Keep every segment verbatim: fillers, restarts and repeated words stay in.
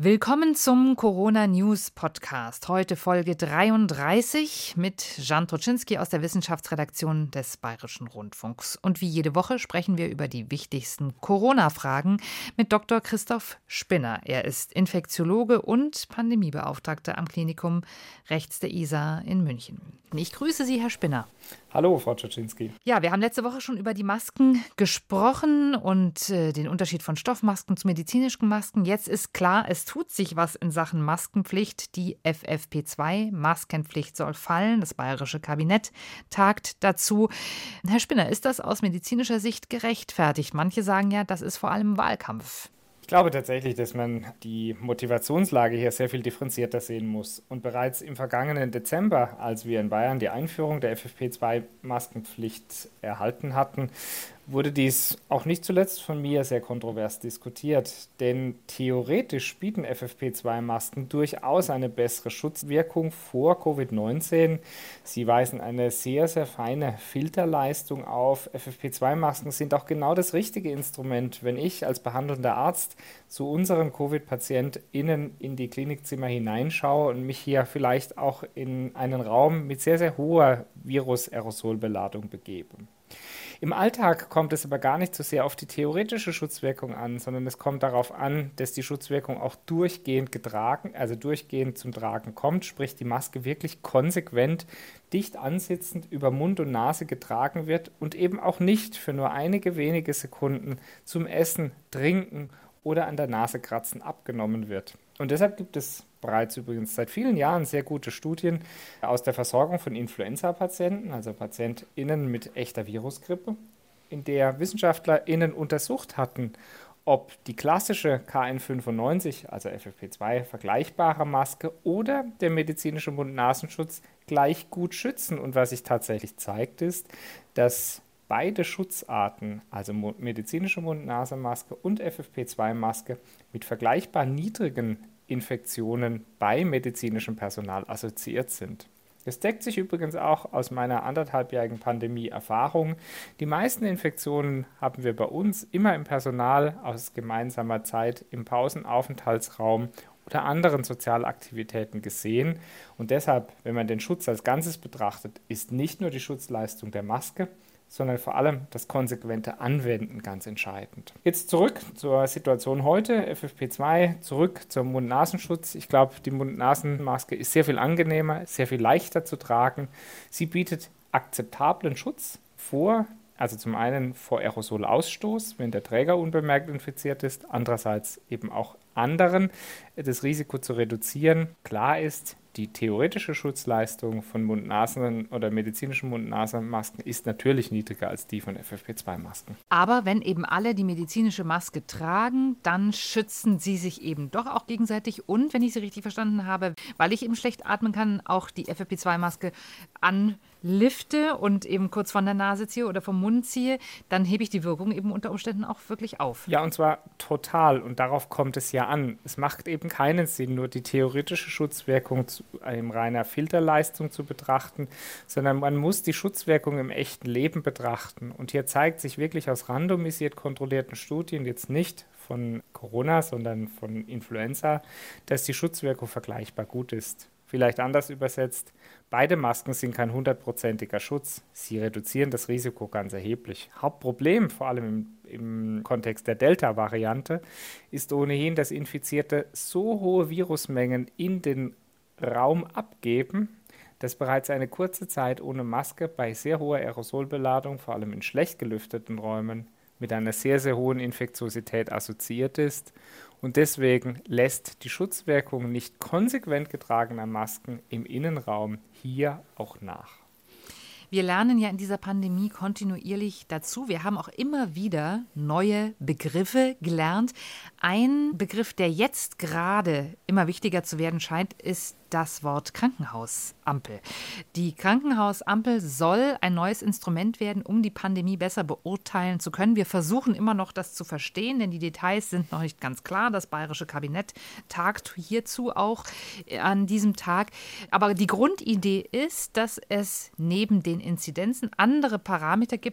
Willkommen zum Corona-News-Podcast. Heute Folge dreiunddreißig mit Jan Troczynski aus der Wissenschaftsredaktion des Bayerischen Rundfunks. Und wie jede Woche sprechen wir über die wichtigsten Corona-Fragen mit Doktor Christoph Spinner. Er ist Infektiologe und Pandemiebeauftragter am Klinikum rechts der Isar in München. Ich grüße Sie, Herr Spinner. Hallo, Frau Troczynski. Ja, wir haben letzte Woche schon über die Masken gesprochen und äh, den Unterschied von Stoffmasken zu medizinischen Masken. Jetzt ist klar, es tut sich was in Sachen Maskenpflicht. Die F F P zwei Maskenpflicht soll fallen. Das Bayerische Kabinett tagt dazu. Herr Spinner, ist das aus medizinischer Sicht gerechtfertigt? Manche sagen ja, das ist vor allem Wahlkampf. Ich glaube tatsächlich, dass man die Motivationslage hier sehr viel differenzierter sehen muss. Und bereits im vergangenen Dezember, als wir in Bayern die Einführung der F F P zwei Maskenpflicht erhalten hatten, wurde dies auch nicht zuletzt von mir sehr kontrovers diskutiert. Denn theoretisch bieten F F P zwei Masken durchaus eine bessere Schutzwirkung vor Covid neunzehn. Sie weisen eine sehr, sehr feine Filterleistung auf. F F P zwei Masken sind auch genau das richtige Instrument, wenn ich als behandelnder Arzt zu unseren Covid-PatientInnen in die Klinikzimmer hineinschaue und mich hier vielleicht auch in einen Raum mit sehr, sehr hoher Virus-Aerosolbeladung begebe. Im Alltag kommt es aber gar nicht so sehr auf die theoretische Schutzwirkung an, sondern es kommt darauf an, dass die Schutzwirkung auch durchgehend getragen, also durchgehend zum Tragen kommt, sprich die Maske wirklich konsequent, dicht ansitzend über Mund und Nase getragen wird und eben auch nicht für nur einige wenige Sekunden zum Essen, Trinken oder an der Nase kratzen abgenommen wird. Und deshalb gibt es bereits übrigens seit vielen Jahren sehr gute Studien aus der Versorgung von Influenza-Patienten, also PatientInnen mit echter Virusgrippe, in der WissenschaftlerInnen untersucht hatten, ob die klassische K N fünfundneunzig, also F F P zwei, vergleichbare Maske oder der medizinische Mund-Nasenschutz gleich gut schützen. Und was sich tatsächlich zeigt, ist, dass beide Schutzarten, also medizinische Mund-Nasen-Maske und F F P zwei Maske, mit vergleichbar niedrigen Infektionen bei medizinischem Personal assoziiert sind. Das deckt sich übrigens auch aus meiner anderthalbjährigen Pandemie-Erfahrung. Die meisten Infektionen haben wir bei uns immer im Personal aus gemeinsamer Zeit im Pausenaufenthaltsraum oder anderen Sozialaktivitäten gesehen. Und deshalb, wenn man den Schutz als Ganzes betrachtet, ist nicht nur die Schutzleistung der Maske, sondern vor allem das konsequente Anwenden ganz entscheidend. Jetzt zurück zur Situation heute, F F P zwei, zurück zum Mund-Nasenschutz. Ich glaube, die Mund-Nasen-Maske ist sehr viel angenehmer, sehr viel leichter zu tragen. Sie bietet akzeptablen Schutz vor, also zum einen vor Aerosolausstoß, wenn der Träger unbemerkt infiziert ist, andererseits eben auch anderen, das Risiko zu reduzieren. Klar ist, die theoretische Schutzleistung von Mund-Nasen- oder medizinischen Mund-Nasen-Masken ist natürlich niedriger als die von F F P zwei Masken. Aber wenn eben alle die medizinische Maske tragen, dann schützen sie sich eben doch auch gegenseitig und, wenn ich Sie richtig verstanden habe, weil ich eben schlecht atmen kann, auch die F F P zwei Maske anlifte und eben kurz von der Nase ziehe oder vom Mund ziehe, dann hebe ich die Wirkung eben unter Umständen auch wirklich auf. Ja, und zwar total. Und darauf kommt es ja an. Es macht eben keinen Sinn, nur die theoretische Schutzwirkung zu in reiner Filterleistung zu betrachten, sondern man muss die Schutzwirkung im echten Leben betrachten. Und hier zeigt sich wirklich aus randomisiert kontrollierten Studien, jetzt nicht von Corona, sondern von Influenza, dass die Schutzwirkung vergleichbar gut ist. Vielleicht anders übersetzt, beide Masken sind kein hundertprozentiger Schutz. Sie reduzieren das Risiko ganz erheblich. Hauptproblem, vor allem im, im Kontext der Delta-Variante, ist ohnehin, dass Infizierte so hohe Virusmengen in den Raum abgeben, dass bereits eine kurze Zeit ohne Maske bei sehr hoher Aerosolbeladung, vor allem in schlecht gelüfteten Räumen, mit einer sehr, sehr hohen Infektiosität assoziiert ist. Und deswegen lässt die Schutzwirkung nicht konsequent getragener Masken im Innenraum hier auch nach. Wir lernen ja in dieser Pandemie kontinuierlich dazu. Wir haben auch immer wieder neue Begriffe gelernt. Ein Begriff, der jetzt gerade immer wichtiger zu werden scheint, ist das Wort Krankenhausampel. Die Krankenhausampel soll ein neues Instrument werden, um die Pandemie besser beurteilen zu können. Wir versuchen immer noch, das zu verstehen, denn die Details sind noch nicht ganz klar. Das Bayerische Kabinett tagt hierzu auch an diesem Tag. Aber die Grundidee ist, dass es neben den Inzidenzen andere Parameter gibt,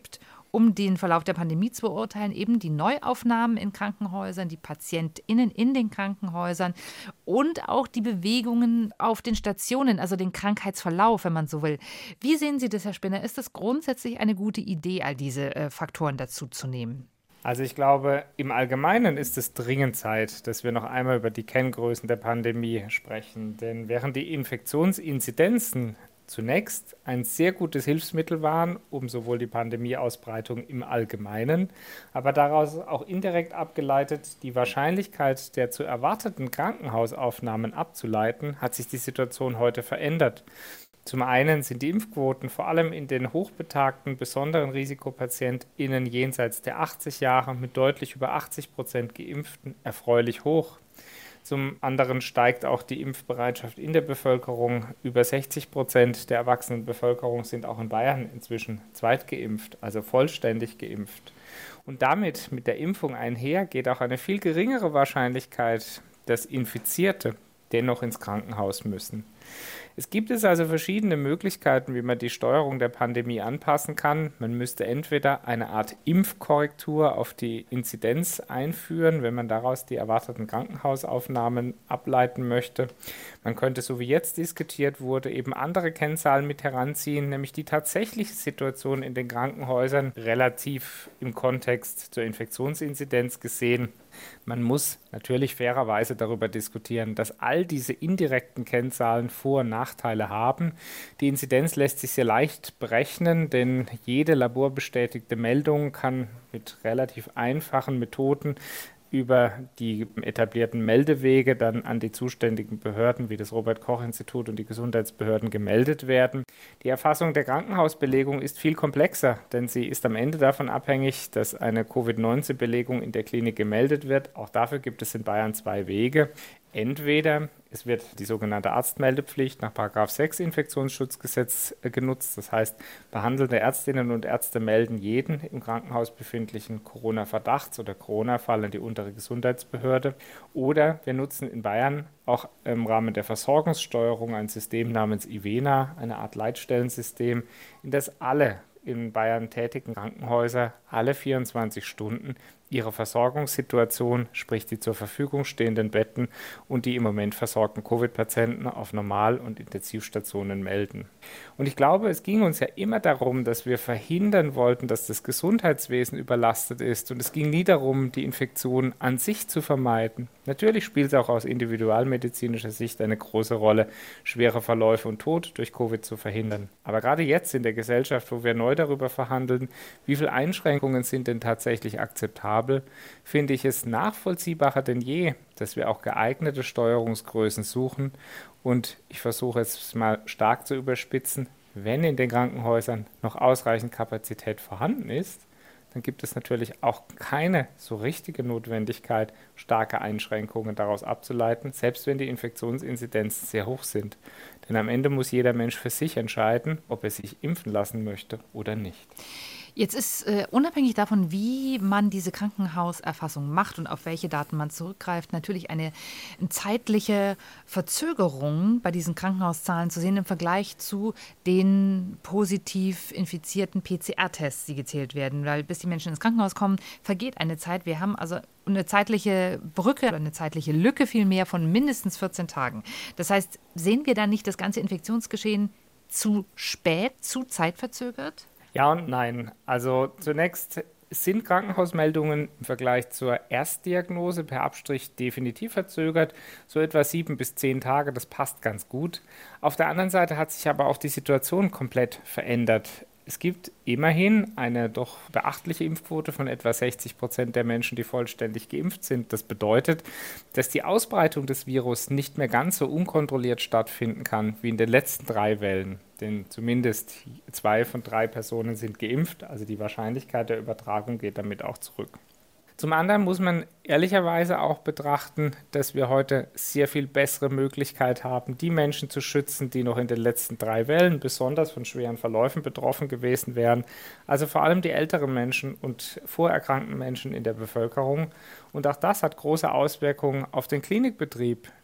um den Verlauf der Pandemie zu beurteilen, eben die Neuaufnahmen in Krankenhäusern, die PatientInnen in den Krankenhäusern und auch die Bewegungen auf den Stationen, also den Krankheitsverlauf, wenn man so will. Wie sehen Sie das, Herr Spinner? Ist es grundsätzlich eine gute Idee, all diese äh, Faktoren dazu zu nehmen? Also ich glaube, im Allgemeinen ist es dringend Zeit, dass wir noch einmal über die Kenngrößen der Pandemie sprechen. Denn während die Infektionsinzidenzen zunächst ein sehr gutes Hilfsmittel waren, um sowohl die Pandemieausbreitung im Allgemeinen, aber daraus auch indirekt abgeleitet die Wahrscheinlichkeit der zu erwarteten Krankenhausaufnahmen abzuleiten, hat sich die Situation heute verändert. Zum einen sind die Impfquoten vor allem in den hochbetagten, besonderen RisikopatientInnen jenseits der achtzig Jahre mit deutlich über achtzig Prozent Geimpften erfreulich hoch. Zum anderen steigt auch die Impfbereitschaft in der Bevölkerung. Über sechzig Prozent der erwachsenen Bevölkerung sind auch in Bayern inzwischen zweitgeimpft, also vollständig geimpft. Und damit, mit der Impfung einher, geht auch eine viel geringere Wahrscheinlichkeit, dass Infizierte dennoch ins Krankenhaus müssen. Es gibt es also verschiedene Möglichkeiten, wie man die Steuerung der Pandemie anpassen kann. Man müsste entweder eine Art Impfkorrektur auf die Inzidenz einführen, wenn man daraus die erwarteten Krankenhausaufnahmen ableiten möchte. Man könnte, so wie jetzt diskutiert wurde, eben andere Kennzahlen mit heranziehen, nämlich die tatsächliche Situation in den Krankenhäusern relativ im Kontext zur Infektionsinzidenz gesehen. Man muss natürlich fairerweise darüber diskutieren, dass all diese indirekten Kennzahlen Vor- und Nachteile haben. Die Inzidenz lässt sich sehr leicht berechnen, denn jede laborbestätigte Meldung kann mit relativ einfachen Methoden über die etablierten Meldewege dann an die zuständigen Behörden wie das Robert-Koch-Institut und die Gesundheitsbehörden gemeldet werden. Die Erfassung der Krankenhausbelegung ist viel komplexer, denn sie ist am Ende davon abhängig, dass eine Covid neunzehn Belegung in der Klinik gemeldet wird. Auch dafür gibt es in Bayern zwei Wege. Entweder es wird die sogenannte Arztmeldepflicht nach Paragraph sechs Infektionsschutzgesetz genutzt. Das heißt, behandelnde Ärztinnen und Ärzte melden jeden im Krankenhaus befindlichen Corona-Verdachts- oder Corona-Fall an die untere Gesundheitsbehörde. Oder wir nutzen in Bayern auch im Rahmen der Versorgungssteuerung ein System namens IVENA, eine Art Leitstellensystem, in das alle in Bayern tätigen Krankenhäuser alle vierundzwanzig Stunden ihre Versorgungssituation, sprich die zur Verfügung stehenden Betten und die im Moment versorgten Covid-Patienten auf Normal- und Intensivstationen melden. Und ich glaube, es ging uns ja immer darum, dass wir verhindern wollten, dass das Gesundheitswesen überlastet ist. Und es ging nie darum, die Infektion an sich zu vermeiden. Natürlich spielt es auch aus individualmedizinischer Sicht eine große Rolle, schwere Verläufe und Tod durch Covid zu verhindern. Aber gerade jetzt in der Gesellschaft, wo wir neu darüber verhandeln, wie viele Einschränkungen sind denn tatsächlich akzeptabel, finde ich es nachvollziehbarer denn je, dass wir auch geeignete Steuerungsgrößen suchen. Und ich versuche es mal stark zu überspitzen, wenn in den Krankenhäusern noch ausreichend Kapazität vorhanden ist, dann gibt es natürlich auch keine so richtige Notwendigkeit, starke Einschränkungen daraus abzuleiten, selbst wenn die Infektionsinzidenzen sehr hoch sind. Denn am Ende muss jeder Mensch für sich entscheiden, ob er sich impfen lassen möchte oder nicht. Jetzt ist äh, unabhängig davon, wie man diese Krankenhauserfassung macht und auf welche Daten man zurückgreift, natürlich eine, eine zeitliche Verzögerung bei diesen Krankenhauszahlen zu sehen im Vergleich zu den positiv infizierten P C R-Tests, die gezählt werden. Weil bis die Menschen ins Krankenhaus kommen, vergeht eine Zeit. Wir haben also eine zeitliche Brücke oder eine zeitliche Lücke vielmehr von mindestens vierzehn Tagen. Das heißt, sehen wir da nicht das ganze Infektionsgeschehen zu spät, zu zeitverzögert? Ja und nein. Also zunächst sind Krankenhausmeldungen im Vergleich zur Erstdiagnose per Abstrich definitiv verzögert. So etwa sieben bis zehn Tage, das passt ganz gut. Auf der anderen Seite hat sich aber auch die Situation komplett verändert. Es gibt immerhin eine doch beachtliche Impfquote von etwa sechzig Prozent der Menschen, die vollständig geimpft sind. Das bedeutet, dass die Ausbreitung des Virus nicht mehr ganz so unkontrolliert stattfinden kann wie in den letzten drei Wellen. Denn zumindest zwei von drei Personen sind geimpft, also die Wahrscheinlichkeit der Übertragung geht damit auch zurück. Zum anderen muss man ehrlicherweise auch betrachten, dass wir heute sehr viel bessere Möglichkeit haben, die Menschen zu schützen, die noch in den letzten drei Wellen besonders von schweren Verläufen betroffen gewesen wären. Also vor allem die älteren Menschen und vorerkrankten Menschen in der Bevölkerung. Und auch das hat große Auswirkungen auf den Klinikbetrieb.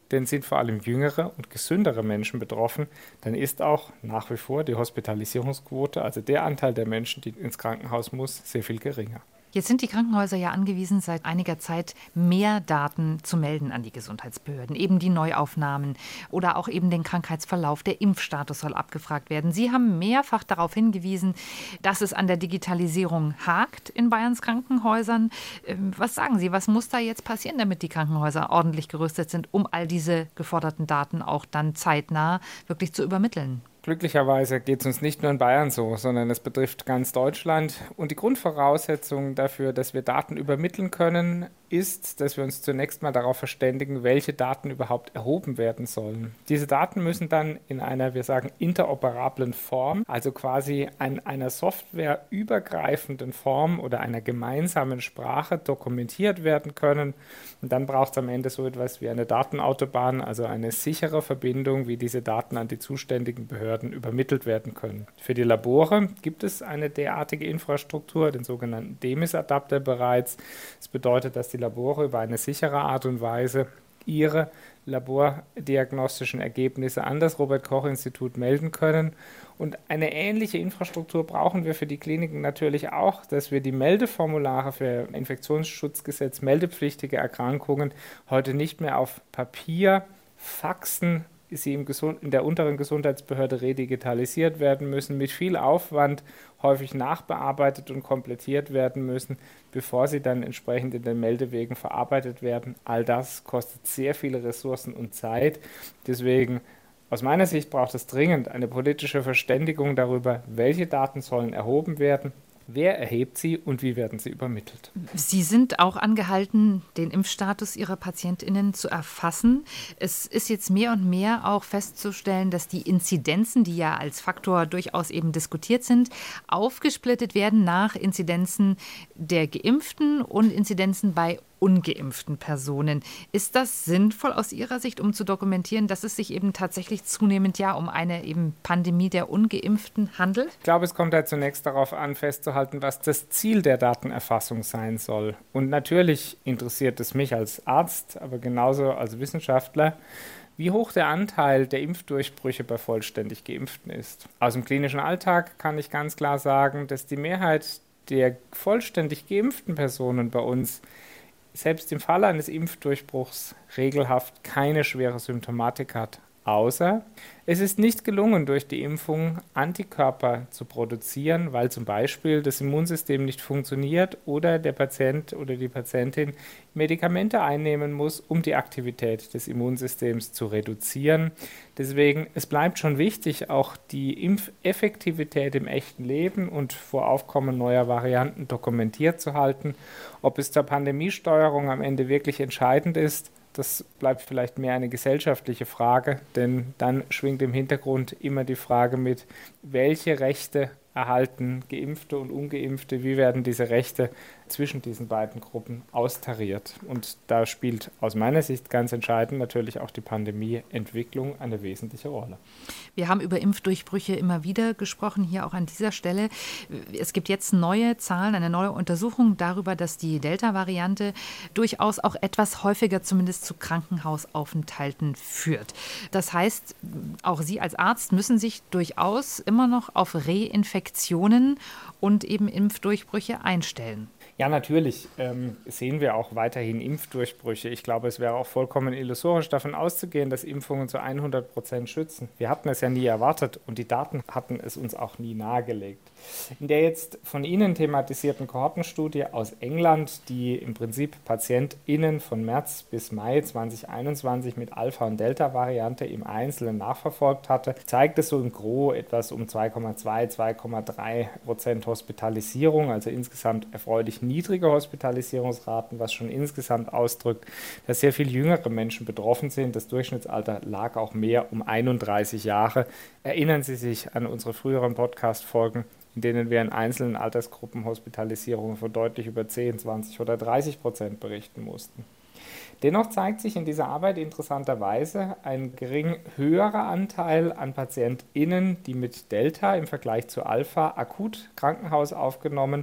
denn sind vor allem jüngere und gesündere Menschen betroffen, dann ist auch nach wie vor die Hospitalisierungsquote, also der Anteil der Menschen, die ins Krankenhaus muss, sehr viel geringer. Jetzt sind die Krankenhäuser ja angewiesen, seit einiger Zeit mehr Daten zu melden an die Gesundheitsbehörden. Eben die Neuaufnahmen oder auch eben den Krankheitsverlauf. Der Impfstatus soll abgefragt werden. Sie haben mehrfach darauf hingewiesen, dass es an der Digitalisierung hakt in Bayerns Krankenhäusern. Was sagen Sie, was muss da jetzt passieren, damit die Krankenhäuser ordentlich gerüstet sind, um all diese geforderten Daten auch dann zeitnah wirklich zu übermitteln? Glücklicherweise geht es uns nicht nur in Bayern so, sondern es betrifft ganz Deutschland. Und die Grundvoraussetzung dafür, dass wir Daten übermitteln können, ist, dass wir uns zunächst mal darauf verständigen, welche Daten überhaupt erhoben werden sollen. Diese Daten müssen dann in einer, wir sagen, interoperablen Form, also quasi an einer softwareübergreifenden Form oder einer gemeinsamen Sprache dokumentiert werden können. Und dann braucht es am Ende so etwas wie eine Datenautobahn, also eine sichere Verbindung, wie diese Daten an die zuständigen Behörden übermittelt werden können. Für die Labore gibt es eine derartige Infrastruktur, den sogenannten D E M I S-Adapter bereits. Das bedeutet, dass die Labore über eine sichere Art und Weise ihre labordiagnostischen Ergebnisse an das Robert-Koch-Institut melden können. Und eine ähnliche Infrastruktur brauchen wir für die Kliniken natürlich auch, dass wir die Meldeformulare für Infektionsschutzgesetz meldepflichtige Erkrankungen heute nicht mehr auf Papier, Faxen, sie im Gesund- in der unteren Gesundheitsbehörde redigitalisiert werden müssen, mit viel Aufwand häufig nachbearbeitet und komplettiert werden müssen, bevor sie dann entsprechend in den Meldewegen verarbeitet werden. All das kostet sehr viele Ressourcen und Zeit. Deswegen, aus meiner Sicht, braucht es dringend eine politische Verständigung darüber, welche Daten sollen erhoben werden, wer erhebt sie und wie werden sie übermittelt. Sie sind auch angehalten, den Impfstatus Ihrer PatientInnen zu erfassen. Es ist jetzt mehr und mehr auch festzustellen, dass die Inzidenzen, die ja als Faktor durchaus eben diskutiert sind, aufgesplittet werden nach Inzidenzen der Geimpften und Inzidenzen bei ungeimpften Personen. Ist das sinnvoll aus Ihrer Sicht, um zu dokumentieren, dass es sich eben tatsächlich zunehmend ja um eine eben Pandemie der Ungeimpften handelt? Ich glaube, es kommt ja zunächst darauf an, festzuhalten, was das Ziel der Datenerfassung sein soll. Und natürlich interessiert es mich als Arzt, aber genauso als Wissenschaftler, wie hoch der Anteil der Impfdurchbrüche bei vollständig Geimpften ist. Aus dem klinischen Alltag kann ich ganz klar sagen, dass die Mehrheit der vollständig geimpften Personen bei uns selbst im Falle eines Impfdurchbruchs regelhaft keine schwere Symptomatik hat, außer es ist nicht gelungen, durch die Impfung Antikörper zu produzieren, weil zum Beispiel das Immunsystem nicht funktioniert oder der Patient oder die Patientin Medikamente einnehmen muss, um die Aktivität des Immunsystems zu reduzieren. Deswegen, es bleibt schon wichtig, auch die Impfeffektivität im echten Leben und vor Aufkommen neuer Varianten dokumentiert zu halten. Ob es zur Pandemiesteuerung am Ende wirklich entscheidend ist, das bleibt vielleicht mehr eine gesellschaftliche Frage, denn dann schwingt im Hintergrund immer die Frage mit, welche Rechte erhalten Geimpfte und Ungeimpfte, wie werden diese Rechte zwischen diesen beiden Gruppen austariert. Und da spielt aus meiner Sicht ganz entscheidend natürlich auch die Pandemieentwicklung eine wesentliche Rolle. Wir haben über Impfdurchbrüche immer wieder gesprochen, hier auch an dieser Stelle. Es gibt jetzt neue Zahlen, eine neue Untersuchung darüber, dass die Delta-Variante durchaus auch etwas häufiger zumindest zu Krankenhausaufenthalten führt. Das heißt, auch Sie als Arzt müssen sich durchaus immer noch auf Reinfektionen und eben Impfdurchbrüche einstellen. Ja, natürlich ähm, sehen wir auch weiterhin Impfdurchbrüche. Ich glaube, es wäre auch vollkommen illusorisch davon auszugehen, dass Impfungen zu hundert Prozent schützen. Wir hatten es ja nie erwartet und die Daten hatten es uns auch nie nahegelegt. In der jetzt von Ihnen thematisierten Kohortenstudie aus England, die im Prinzip PatientInnen von März bis Mai zweitausendeinundzwanzig mit Alpha- und Delta-Variante im Einzelnen nachverfolgt hatte, zeigt es so im Gros etwas um zwei Komma zwei, zwei Komma drei Prozent Hospitalisierung, also insgesamt erfreulich niedrige Hospitalisierungsraten, was schon insgesamt ausdrückt, dass sehr viel jüngere Menschen betroffen sind. Das Durchschnittsalter lag auch mehr um einunddreißig Jahre. Erinnern Sie sich an unsere früheren Podcast-Folgen, in denen wir in einzelnen Altersgruppen Hospitalisierungen von deutlich über zehn, zwanzig oder dreißig Prozent berichten mussten. Dennoch zeigt sich in dieser Arbeit interessanterweise ein gering höherer Anteil an PatientInnen, die mit Delta im Vergleich zu Alpha akut Krankenhaus aufgenommen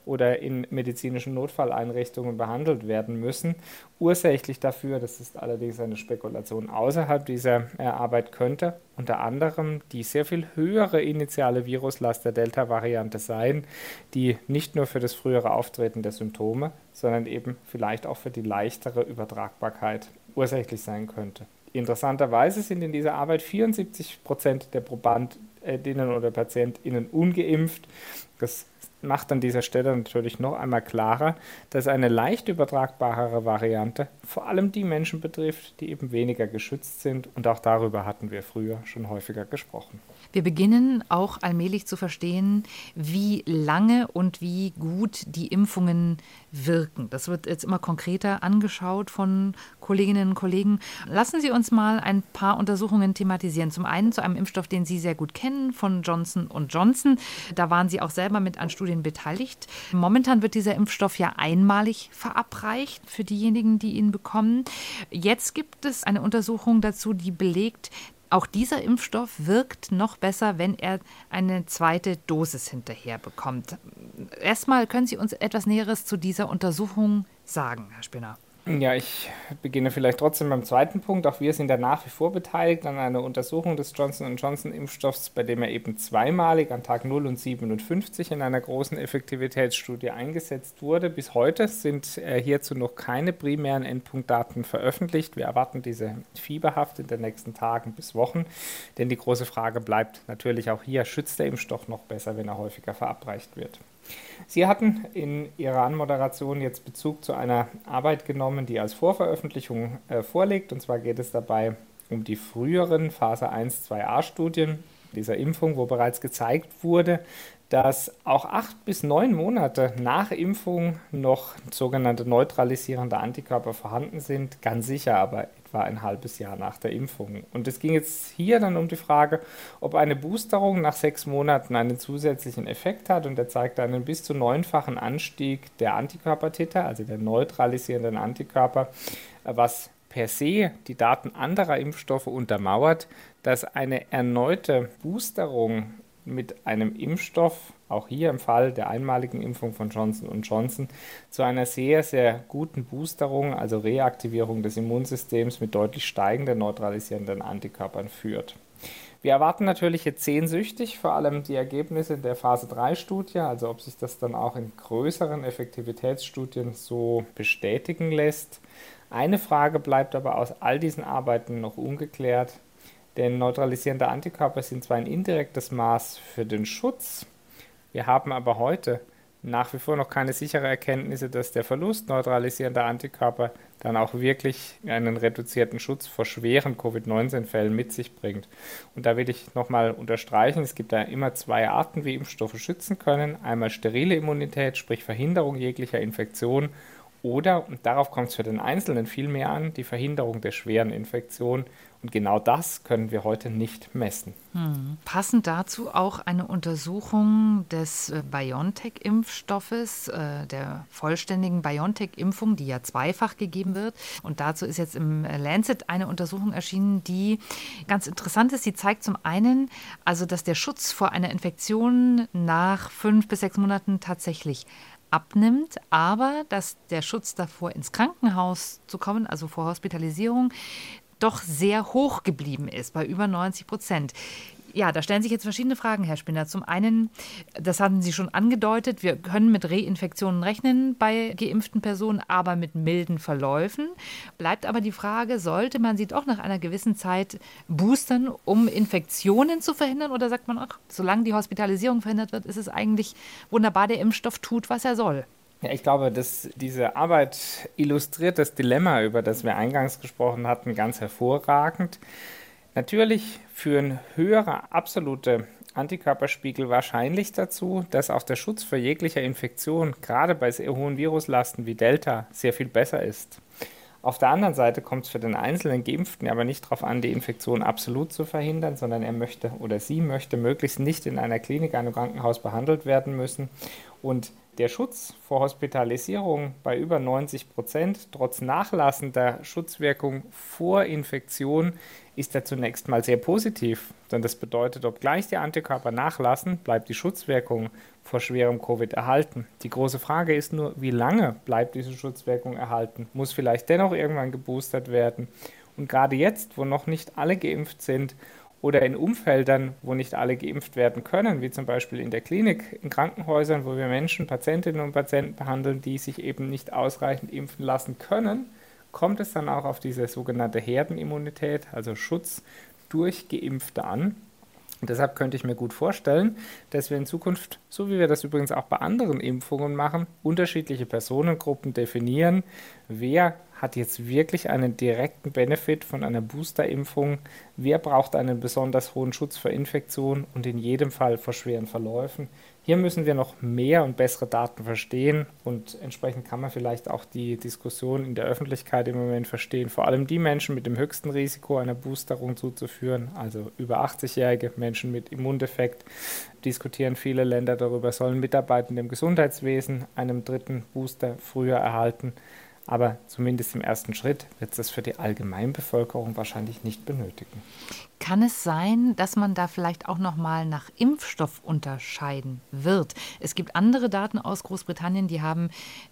oder in medizinischen Notfalleinrichtungen behandelt werden müssen. Ursächlich dafür, das ist allerdings eine Spekulation außerhalb dieser äh, Arbeit, könnte unter anderem die sehr viel höhere initiale Viruslast der Delta-Variante sein, die nicht nur für das frühere Auftreten der Symptome, sondern eben vielleicht auch für die leichtere Übertragbarkeit ursächlich sein könnte. Interessanterweise sind in dieser Arbeit vierundsiebzig Prozent der Probandinnen oder PatientInnen ungeimpft. Das macht an dieser Stelle natürlich noch einmal klarer, dass eine leicht übertragbarere Variante vor allem die Menschen betrifft, die eben weniger geschützt sind. Und auch darüber hatten wir früher schon häufiger gesprochen. Wir beginnen auch allmählich zu verstehen, wie lange und wie gut die Impfungen wirken. Das wird jetzt immer konkreter angeschaut von Kolleginnen und Kollegen. Lassen Sie uns mal ein paar Untersuchungen thematisieren. Zum einen zu einem Impfstoff, den Sie sehr gut kennen, von Johnson und Johnson. Da waren Sie auch selber mit an Studien beteiligt. Momentan wird dieser Impfstoff ja einmalig verabreicht für diejenigen, die ihn bekommen. Jetzt gibt es eine Untersuchung dazu, die belegt, auch dieser Impfstoff wirkt noch besser, wenn er eine zweite Dosis hinterher bekommt. Erstmal können Sie uns etwas Näheres zu dieser Untersuchung sagen, Herr Spinner. Ja, ich beginne vielleicht trotzdem beim zweiten Punkt. Auch wir sind da nach wie vor beteiligt an einer Untersuchung des Johnson und Johnson-Impfstoffs, bei dem er eben zweimalig an Tag null und siebenundfünfzig in einer großen Effektivitätsstudie eingesetzt wurde. Bis heute sind äh, hierzu noch keine primären Endpunktdaten veröffentlicht. Wir erwarten diese fieberhaft in den nächsten Tagen bis Wochen, denn die große Frage bleibt natürlich auch hier, schützt der Impfstoff noch besser, wenn er häufiger verabreicht wird? Sie hatten in Ihrer Anmoderation jetzt Bezug zu einer Arbeit genommen, die als Vorveröffentlichung äh, vorliegt. Und zwar geht es dabei um die früheren Phase eins zwei a Studien dieser Impfung, wo bereits gezeigt wurde, dass auch acht bis neun Monate nach Impfung noch sogenannte neutralisierende Antikörper vorhanden sind, ganz sicher aber etwa ein halbes Jahr nach der Impfung. Und es ging jetzt hier dann um die Frage, ob eine Boosterung nach sechs Monaten einen zusätzlichen Effekt hat, und er zeigte einen bis zu neunfachen Anstieg der Antikörpertiter, also der neutralisierenden Antikörper, was per se die Daten anderer Impfstoffe untermauert, dass eine erneute Boosterung mit einem Impfstoff, auch hier im Fall der einmaligen Impfung von Johnson und Johnson, zu einer sehr, sehr guten Boosterung, also Reaktivierung des Immunsystems mit deutlich steigenden neutralisierenden Antikörpern führt. Wir erwarten natürlich jetzt sehnsüchtig vor allem die Ergebnisse der Phase drei Studie, also ob sich das dann auch in größeren Effektivitätsstudien so bestätigen lässt. Eine Frage bleibt aber aus all diesen Arbeiten noch ungeklärt. Denn neutralisierende Antikörper sind zwar ein indirektes Maß für den Schutz, wir haben aber heute nach wie vor noch keine sichere Erkenntnisse, dass der Verlust neutralisierender Antikörper dann auch wirklich einen reduzierten Schutz vor schweren Covid neunzehn Fällen mit sich bringt. Und da will ich nochmal unterstreichen, es gibt da immer zwei Arten, wie Impfstoffe schützen können. Einmal sterile Immunität, sprich Verhinderung jeglicher Infektion, oder, und darauf kommt es für den Einzelnen viel mehr an, die Verhinderung der schweren Infektion. Und genau das können wir heute nicht messen. Hm. Passend dazu auch eine Untersuchung des äh, BioNTech-Impfstoffes, äh, der vollständigen BioNTech-Impfung, die ja zweifach gegeben wird. Und dazu ist jetzt im Lancet eine Untersuchung erschienen, die ganz interessant ist. Sie zeigt zum einen, also dass der Schutz vor einer Infektion nach fünf bis sechs Monaten tatsächlich abnimmt, aber dass der Schutz davor, ins Krankenhaus zu kommen, also vor Hospitalisierung, doch sehr hoch geblieben ist, bei über neunzig Prozent. Ja, da stellen sich jetzt verschiedene Fragen, Herr Spinner. Zum einen, das hatten Sie schon angedeutet, wir können mit Reinfektionen rechnen bei geimpften Personen, aber mit milden Verläufen. Bleibt aber die Frage, sollte man sie doch nach einer gewissen Zeit boostern, um Infektionen zu verhindern? Oder sagt man, ach, solange die Hospitalisierung verhindert wird, ist es eigentlich wunderbar, der Impfstoff tut, was er soll? Ja, ich glaube, dass diese Arbeit illustriert das Dilemma, über das wir eingangs gesprochen hatten, ganz hervorragend. Natürlich führen höhere absolute Antikörperspiegel wahrscheinlich dazu, dass auch der Schutz vor jeglicher Infektion, gerade bei sehr hohen Viruslasten wie Delta, sehr viel besser ist. Auf der anderen Seite kommt es für den einzelnen Geimpften aber nicht darauf an, die Infektion absolut zu verhindern, sondern er möchte oder sie möchte möglichst nicht in einer Klinik, einem Krankenhaus behandelt werden müssen. Und Der Schutz vor Hospitalisierung bei über neunzig Prozent trotz nachlassender Schutzwirkung vor Infektion ist ja zunächst mal sehr positiv. Denn das bedeutet, obgleich die Antikörper nachlassen, bleibt die Schutzwirkung vor schwerem Covid erhalten. Die große Frage ist nur, wie lange bleibt diese Schutzwirkung erhalten? Muss vielleicht dennoch irgendwann geboostert werden? Und gerade jetzt, wo noch nicht alle geimpft sind, oder in Umfeldern, wo nicht alle geimpft werden können, wie zum Beispiel in der Klinik, in Krankenhäusern, wo wir Menschen, Patientinnen und Patienten behandeln, die sich eben nicht ausreichend impfen lassen können, kommt es dann auch auf diese sogenannte Herdenimmunität, also Schutz durch Geimpfte an. Und deshalb könnte ich mir gut vorstellen, dass wir in Zukunft, so wie wir das übrigens auch bei anderen Impfungen machen, unterschiedliche Personengruppen definieren, wer hat jetzt wirklich einen direkten Benefit von einer Boosterimpfung, wer braucht einen besonders hohen Schutz vor Infektionen und in jedem Fall vor schweren Verläufen. Hier müssen wir noch mehr und bessere Daten verstehen und entsprechend kann man vielleicht auch die Diskussion in der Öffentlichkeit im Moment verstehen. Vor allem die Menschen mit dem höchsten Risiko einer Boosterung zuzuführen, also über achtzig-jährige Menschen mit Immundefekt, diskutieren viele Länder darüber, sollen Mitarbeitende im Gesundheitswesen einen dritten Booster früher erhalten. Aber zumindest im ersten Schritt wird es das für die Allgemeinbevölkerung wahrscheinlich nicht benötigen. Kann es sein, dass man da vielleicht auch noch mal nach Impfstoff unterscheiden wird? Es gibt andere Daten aus Großbritannien, die haben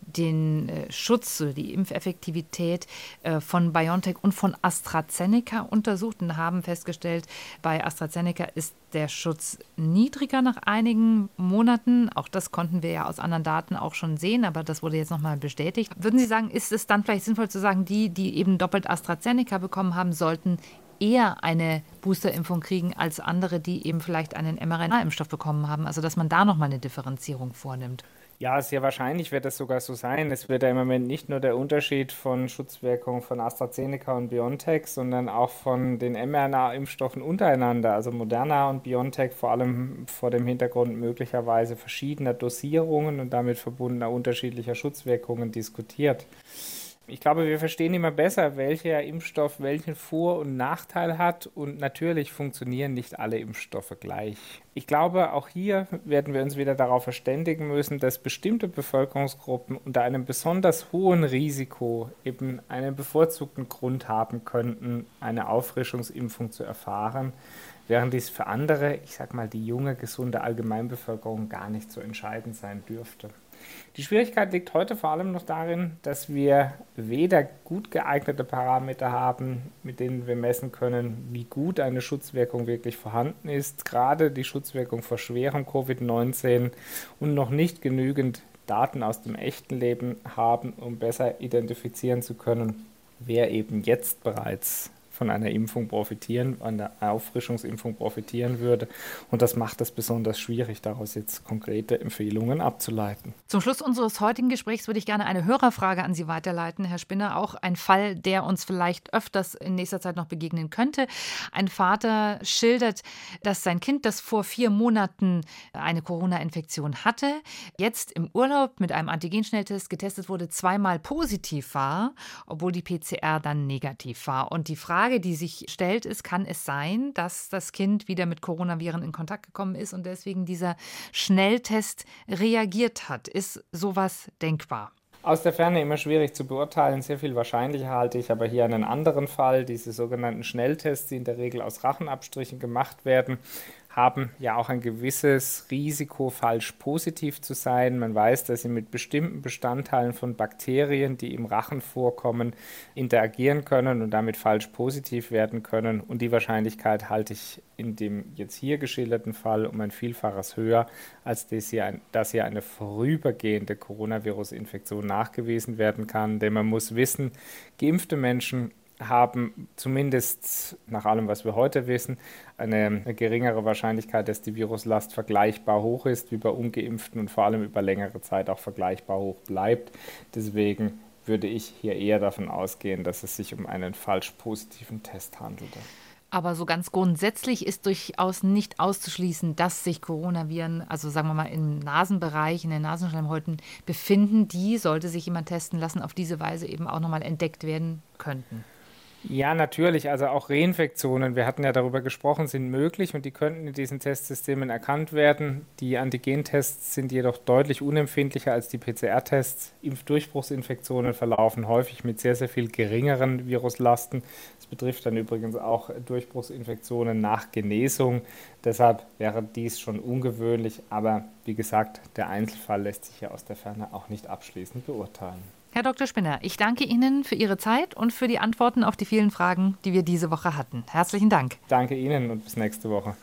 den äh, Schutz, die Impfeffektivität äh, von BioNTech und von AstraZeneca untersucht und haben festgestellt, bei AstraZeneca ist der Schutz niedriger nach einigen Monaten. Auch das konnten wir ja aus anderen Daten auch schon sehen, aber das wurde jetzt nochmal bestätigt. Würden Sie sagen, ist es dann vielleicht sinnvoll zu sagen, die, die eben doppelt AstraZeneca bekommen haben, sollten eher eine Boosterimpfung kriegen als andere, die eben vielleicht einen mRNA-Impfstoff bekommen haben? Also dass man da nochmal eine Differenzierung vornimmt. Ja, sehr wahrscheinlich wird das sogar so sein. Es wird ja im Moment nicht nur der Unterschied von Schutzwirkung von AstraZeneca und BioNTech, sondern auch von den mRNA-Impfstoffen untereinander, also Moderna und BioNTech, vor allem vor dem Hintergrund möglicherweise verschiedener Dosierungen und damit verbundener unterschiedlicher Schutzwirkungen diskutiert. Ich glaube, wir verstehen immer besser, welcher Impfstoff welchen Vor- und Nachteil hat und natürlich funktionieren nicht alle Impfstoffe gleich. Ich glaube, auch hier werden wir uns wieder darauf verständigen müssen, dass bestimmte Bevölkerungsgruppen unter einem besonders hohen Risiko eben einen bevorzugten Grund haben könnten, eine Auffrischungsimpfung zu erfahren, während dies für andere, ich sag mal die junge, gesunde Allgemeinbevölkerung gar nicht so entscheidend sein dürfte. Die Schwierigkeit liegt heute vor allem noch darin, dass wir weder gut geeignete Parameter haben, mit denen wir messen können, wie gut eine Schutzwirkung wirklich vorhanden ist, gerade die Schutzwirkung vor schwerem Covid neunzehn und noch nicht genügend Daten aus dem echten Leben haben, um besser identifizieren zu können, wer eben jetzt bereits von einer Impfung profitieren, einer Auffrischungsimpfung profitieren würde. Und das macht es besonders schwierig, daraus jetzt konkrete Empfehlungen abzuleiten. Zum Schluss unseres heutigen Gesprächs würde ich gerne eine Hörerfrage an Sie weiterleiten, Herr Spinner. Auch ein Fall, der uns vielleicht öfters in nächster Zeit noch begegnen könnte. Ein Vater schildert, dass sein Kind, das vor vier Monaten eine Corona-Infektion hatte, jetzt im Urlaub mit einem Antigenschnelltest getestet wurde, zweimal positiv war, obwohl die P C R dann negativ war. Und die Frage, die sich stellt, ist, kann es sein, dass das Kind wieder mit Coronaviren in Kontakt gekommen ist und deswegen dieser Schnelltest reagiert hat? Ist sowas denkbar? Aus der Ferne immer schwierig zu beurteilen. Sehr viel wahrscheinlicher halte ich aber hier einen anderen Fall. Diese sogenannten Schnelltests, die in der Regel aus Rachenabstrichen gemacht werden, haben ja auch ein gewisses Risiko, falsch positiv zu sein. Man weiß, dass sie mit bestimmten Bestandteilen von Bakterien, die im Rachen vorkommen, interagieren können und damit falsch positiv werden können. Und die Wahrscheinlichkeit halte ich in dem jetzt hier geschilderten Fall um ein Vielfaches höher, als dass hier, ein, dass hier eine vorübergehende Coronavirus-Infektion nachgewiesen werden kann. Denn man muss wissen, geimpfte Menschen haben zumindest nach allem, was wir heute wissen, eine geringere Wahrscheinlichkeit, dass die Viruslast vergleichbar hoch ist wie bei Ungeimpften und vor allem über längere Zeit auch vergleichbar hoch bleibt. Deswegen würde ich hier eher davon ausgehen, dass es sich um einen falsch positiven Test handelte. Aber so ganz grundsätzlich ist durchaus nicht auszuschließen, dass sich Coronaviren, also sagen wir mal im Nasenbereich, in den Nasenschleimhäuten befinden, die, sollte sich jemand testen lassen, auf diese Weise eben auch nochmal entdeckt werden könnten. Ja, natürlich. Also auch Reinfektionen, wir hatten ja darüber gesprochen, sind möglich und die könnten in diesen Testsystemen erkannt werden. Die Antigentests sind jedoch deutlich unempfindlicher als die P C R-Tests. Impfdurchbruchsinfektionen verlaufen häufig mit sehr, sehr viel geringeren Viruslasten. Das betrifft dann übrigens auch Durchbruchsinfektionen nach Genesung. Deshalb wäre dies schon ungewöhnlich. Aber wie gesagt, der Einzelfall lässt sich ja aus der Ferne auch nicht abschließend beurteilen. Herr Doktor Spinner, ich danke Ihnen für Ihre Zeit und für die Antworten auf die vielen Fragen, die wir diese Woche hatten. Herzlichen Dank. Danke Ihnen und bis nächste Woche.